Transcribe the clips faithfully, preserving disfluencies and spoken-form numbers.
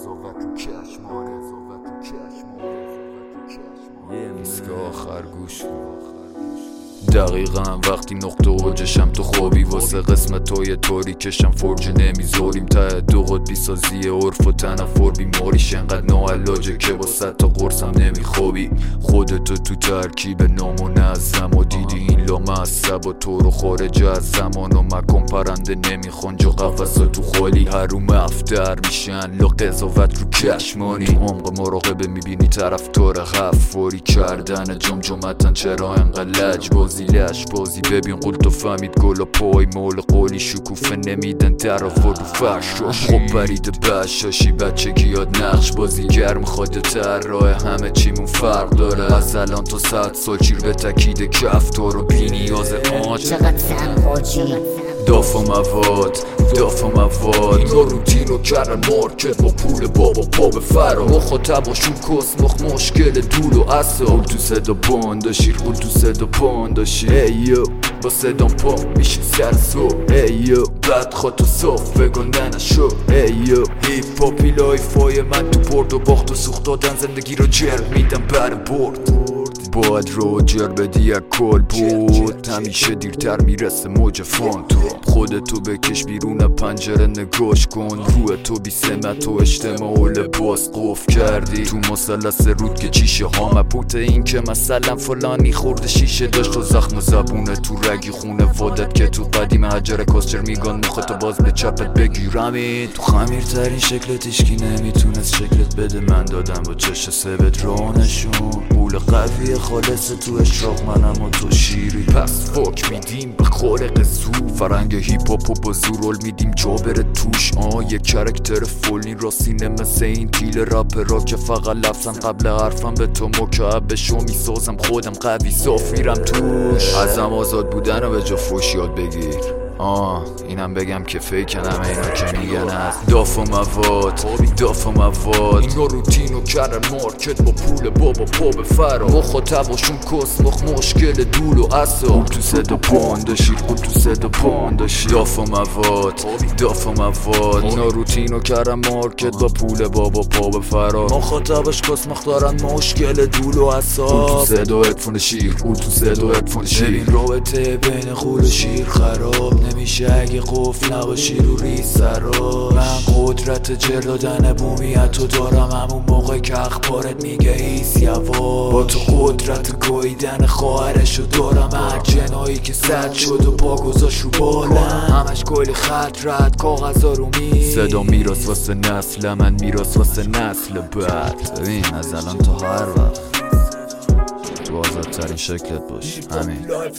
قضاوت رو چشمان ایستگاه آخر گوش کن. دقیقا وقتی نقطه اوجشم تو خوابی واسه قسمت های طوری کشم فرج نمیذاریم ته دو قطبی سازی عرف و تنفر بیماریش انقدر ناعلاجه که با صد تا قرصم نمیخوابی. خودتو تو ترکیب نامنظم و دیدی این لامصب و تو رو خارج از زمان و مکان پرنده نمیخوان جا قفصا تو خالی هروم افتر میشن لا قضاوت رو کشمانی. تو عمق مراقبه میبینی طرفدار حفاری کردن جمجمتن چرا انقدر لجبازی لش بازی ببین قول تو فهمید گلا پای مول قولی شکوفه نمیدن در آورد و فرشاشی. خب برید بشاشی بچگی یاد نقش بازی گرم خواده تر راه همه چیمون فرق داره از الان تا صد سال چیر به تکید کف تو رو بی نیاز آج چقدر سنخاچی داف و مواد داف و مواد اینا روتین و کرن مارکت با پول بابا پا به فرا مخاطب و شون کس مخ مشکل دول و اصا قول تو صدا بانداشی قول تو صدا بانداشی ایو با صدام پا میشی سر سو ایو بعد خواه تو صاف بگنده نشو ایو هیپ هاپی لایفای من تو برد و باخت و سوخت دادن زندگی رو جرد میدم بر برد باید رو جر بدی یک کل بود همیشه دیرتر میرسه موج فانتوم خودتو بکش بیرون پنجره نگاش کن روح تو بی سمت و اجتماع و لباس قف کردی تو مثلث رود که چیشه ها مبوت این که مثلا فلانی خورده شیشه داشت و زخم و زبونه تو رگی خونه وادت که تو قدیم حجر کاسچر میگن مختو باز به چپت بگیرمی تو خمیرترین شکلت اشکی نمیتونست شکلت بده من دادم با چش سبت رانشون قول قوی خالص تو اشراق منم و تو شیری پس فاک میدیم به خارق زور فرنگ هیپ هاپ و با زور رول میدیم جا بره توش آه یک کرکتر فولین راستینه مثل این تیل رپ را که فقط لفظم قبل حرفم به تو مکعب شو میسازم خودم قوی صاف میرم توش ازم آزاد بودن و به جا فوش یاد بگیر آه اینم بگم که فیکنم اینا که میگن از داف و مواد داف و مواد اینا روتین و کرن مارکت با پول بابا پا به فرا مخاطب و شون کس مخ مشکل دول و اصا قول تو صدا بانداشی قول تو صدا بانداشی داف و مواد داف و مواد اینا روتین و کرن مارکت با پول بابا پا به فرا مخاطبش کس مخ دارن مشکل دول و اصا قول تو صدا ادفون شیر قول تو صدا ادفون شیر این رابطه بین خول و شیر خراب نمیشه اگه قفل نباشی رو ریز سرا من قدرت جر دادن بومیت تو دارم همون موقع که اخبارت میگه ایس یوا با تو قدرت گویدن خواهرشو دارم هر جنایی که زد شد و پا گذاش رو بالا همش کلی خط رد کاغذا رو میز صدا میراث واسه نسل من میراث واسه نسل بعد ببین از الان تا هر وقت تو آزادترین شکلت باش همین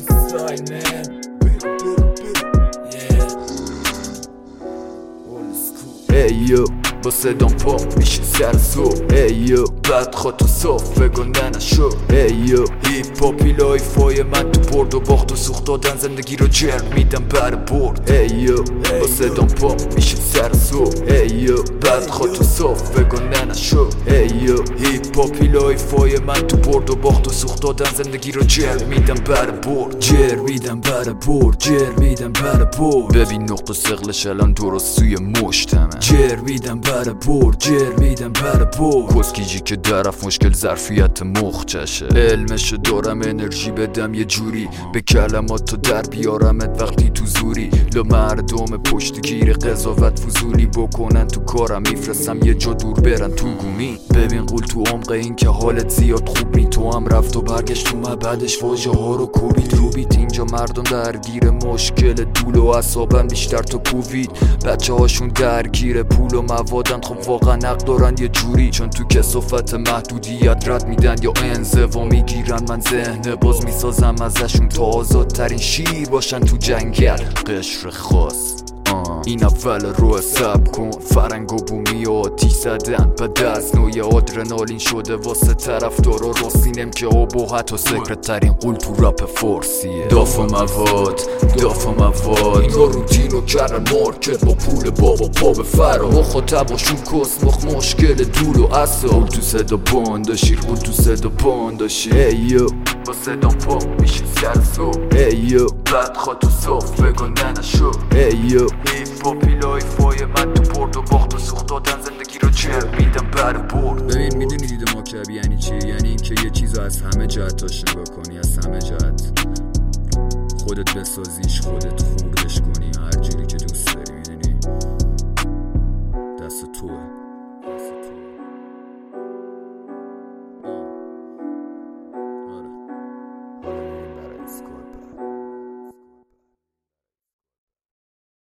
ایو با صدام پا میشه سر سو ایو بعد خواه تو صاف بگنده نشو ایو هیپ هاپی لایفای من تو برد و باخت و سوخت دادن زندگی رو جرد میدم بر برد ایو با صدام پا میشه سر سو ایو بعد خواه تو صاف بگنده نشو ایو هیپ هاپی لایفای من تو برد و باخت و سوخت دادن زندگی رو جرد میدم بر برد جر میدم بر برد جر میدم بر برد ببین نقطه سقلش الان درست سوی مشتمه جر میدم بر برد جر میدم بر برد کسکیجی که درف مشکل ظرفیت مخچشه علمشو دارم انرژی بدم یه جوری به کلمات تو در بیارمت وقتی تو زوری لا مردم پشت گیر قضاوت فضولی بکنن تو کارم میفرستم یه جا دور برن تو گومی ببین قول تو عمق این که حالت زیاد خوب نی تو هم رفت و برگشت تو بعدش واژه ها رو کوبید روبید اینجا مردم درگیر مشکل دول و اعصابن بیشتر تو کووید بچه هاشون درگیر پول و موادن خب واقعا حق دارن یه جوری چون تو کثافت محدودیت رد میدن یا انزوا میگیرن من ذهن باز میسازم ازشون تا آزادترین شیر باشن تو جنگل قشر خاص این اول رو حساب کن فرنگ و بومی و آتیش زدن بعد از نوی آدرنالین شده واسه طرفدارا راستینم که ابهت و سکرت ترین قول تو رپ فارسیه داف و مواد داف و مواد اینا روتین و کرن مارکت با پول بابا پا به فرا مخاطب و شون کس مخ مشکل دول و اصا قول تو صدا بانداشی قول تو صدا بانداشی ایو با صدام پا میشه سر سو ایو بعد خواه تو صاف بگنده نشو ایو هیپ هاپی لایفای من تو برد و باخت و سوخت دادن زندگی رو چرد از همه جهتاش نگاه کنی، از همه جهت خودت بسازیش، خودت خوردش کنی.